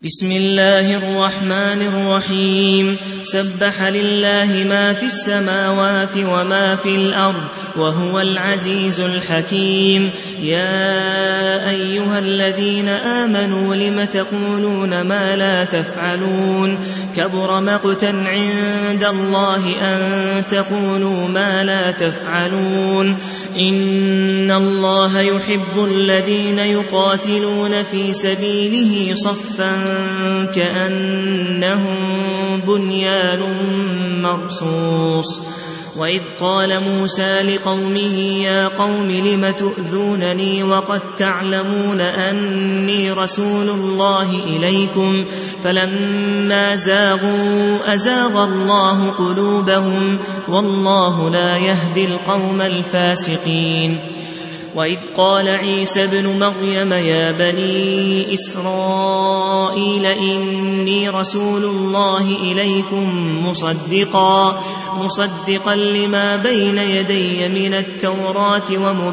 بسم الله الرحمن الرحيم سبح لله ما في السماوات وما في الأرض وهو العزيز الحكيم يا أيها الذين آمنوا لم تقولون ما لا تفعلون كبر مقتا عند الله أن تقولوا ما لا تفعلون إن الله يحب الذين يقاتلون في سبيله صفا كأنهم بنيان مرصوص وإذ قال موسى لقومه يا قوم لم تؤذونني وقد تعلمون أني رسول الله إليكم فلما زاغوا أزاغ الله قلوبهم والله لا يهدي القوم الفاسقين وإذ قال عيسى ابن مريم يا بني إسرائيل إني رسول الله إليكم مصدقا لما بين يدي من التوراة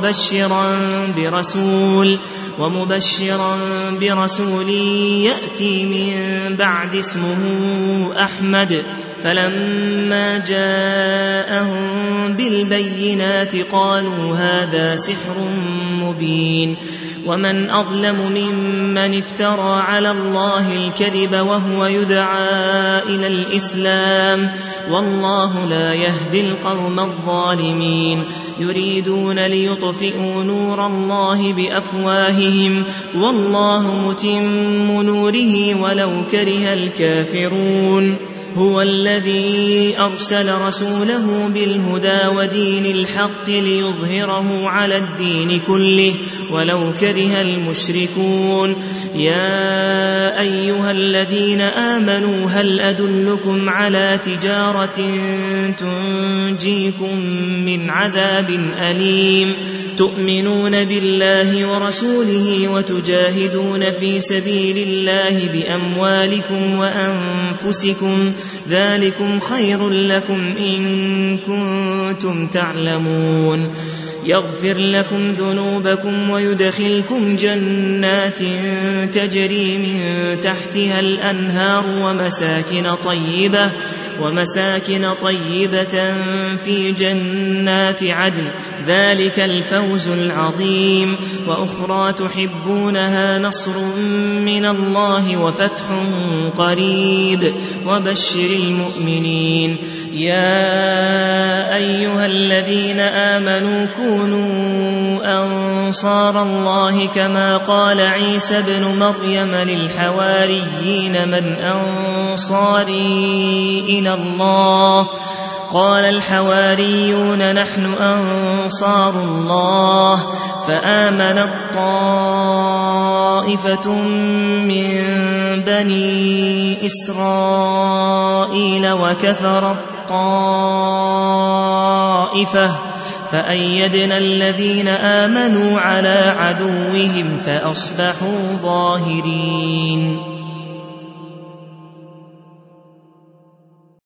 ومبشرا برسول يأتي من بعد اسمه أحمد فلما جاءهم بالبينات قالوا هذا سحر مبين ومن أظلم ممن افترى على الله الكذب وهو يدعى إلى الإسلام والله لا يهدي القوم الظالمين يريدون ليطفئوا نور الله بأفواههم والله متم نوره ولو كره الكافرون هو الذي أرسل رسوله بالهدى ودين الحق ليظهره على الدين كله ولو كره المشركون يا أيها الذين آمنوا هل أدلكم على تجارة تنجيكم من عذاب أليم تؤمنون بالله ورسوله وتجاهدون في سبيل الله بأموالكم وأنفسكم ذلكم خير لكم إن كنتم تعلمون يغفر لكم ذنوبكم ويدخلكم جنات تجري من تحتها الأنهار ومساكن طيبة في جنات عدن ذلك الفوز العظيم وأخرى تحبونها نصر من الله وفتح قريب وبشر المؤمنين يا أيها الذين آمنوا كونوا أنصار الله كما قال عيسى ابن مريم للحواريين من أنصاري إلى الله قال الحواريون نحن أنصار الله فآمنت طائفة من بني إسرائيل وكفرت طائفة فأيدنا الذين آمنوا على عدوهم فأصبحوا ظاهرين